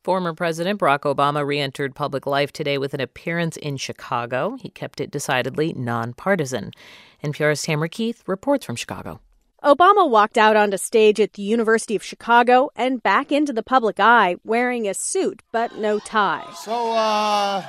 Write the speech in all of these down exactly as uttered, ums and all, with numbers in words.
Former President Barack Obama re-entered public life today with an appearance in Chicago. He kept it decidedly nonpartisan. N P R's Tamara Keith reports from Chicago. Obama walked out onto stage at the University of Chicago and back into the public eye wearing a suit but no tie. So, uh,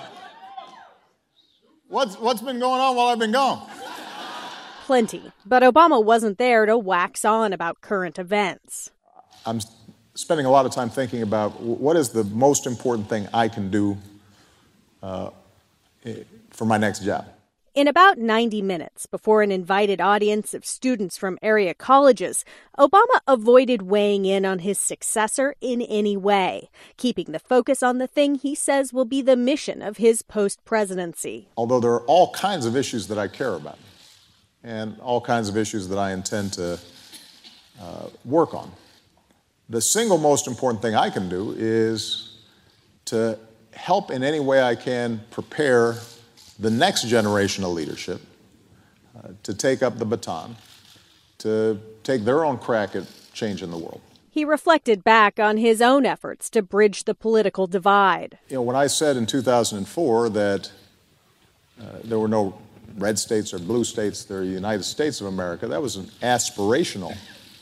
what's, what's been going on while I've been gone? Plenty. But Obama wasn't there to wax on about current events. I'm spending a lot of time thinking about what is the most important thing I can do uh, for my next job. In about ninety minutes, before an invited audience of students from area colleges, Obama avoided weighing in on his successor in any way, keeping the focus on the thing he says will be the mission of his post-presidency. Although there are all kinds of issues that I care about and all kinds of issues that I intend to uh, work on, the single most important thing I can do is to help in any way I can prepare the next generation of leadership uh, to take up the baton, to take their own crack at changing the world. He reflected back on his own efforts to bridge the political divide. You know, when I said in two thousand four that uh, there were no red states or blue states, they're the United States of America, that was an aspirational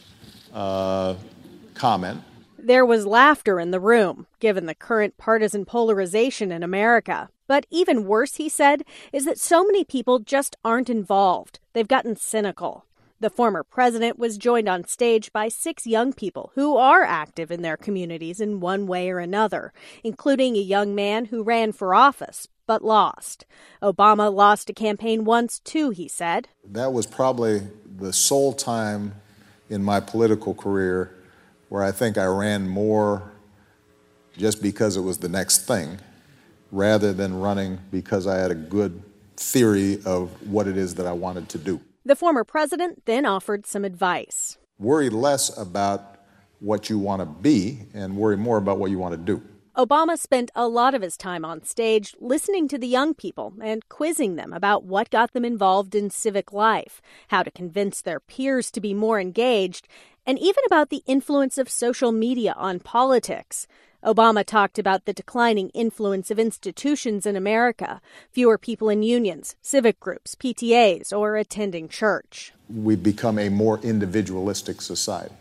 uh, comment. There was laughter in the room, given the current partisan polarization in America. But even worse, he said, is that so many people just aren't involved. They've gotten cynical. The former president was joined on stage by six young people who are active in their communities in one way or another, including a young man who ran for office but lost. Obama lost a campaign once, too, he said. That was probably the sole time in my political career where I think I ran more just because it was the next thing, rather than running because I had a good theory of what it is that I wanted to do. The former president then offered some advice. Worry less about what you want to be and worry more about what you want to do. Obama spent a lot of his time on stage listening to the young people and quizzing them about what got them involved in civic life, how to convince their peers to be more engaged, and even about the influence of social media on politics. Obama talked about the declining influence of institutions in America, fewer people in unions, civic groups, P T As, or attending church. We've become a more individualistic society.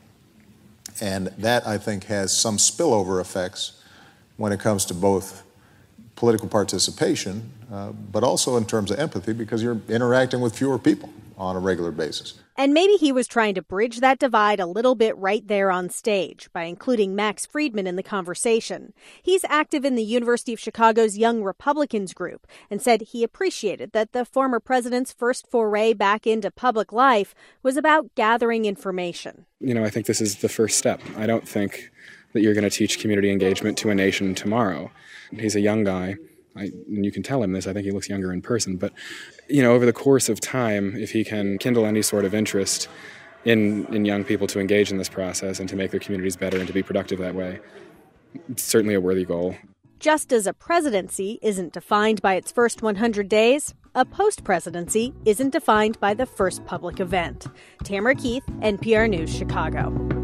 And that, I think, has some spillover effects when it comes to both political participation, uh, but also in terms of empathy, because you're interacting with fewer people on a regular basis. And maybe he was trying to bridge that divide a little bit right there on stage by including Max Friedman in the conversation. He's active in the University of Chicago's Young Republicans group and said he appreciated that the former president's first foray back into public life was about gathering information. You know, I think this is the first step. I don't think that you're going to teach community engagement to a nation tomorrow. He's a young guy. I, and you can tell him this, I think he looks younger in person. But, you know, over the course of time, if he can kindle any sort of interest in, in young people to engage in this process and to make their communities better and to be productive that way, it's certainly a worthy goal. Just as a presidency isn't defined by its first one hundred days, a post-presidency isn't defined by the first public event. Tamara Keith, N P R News, Chicago.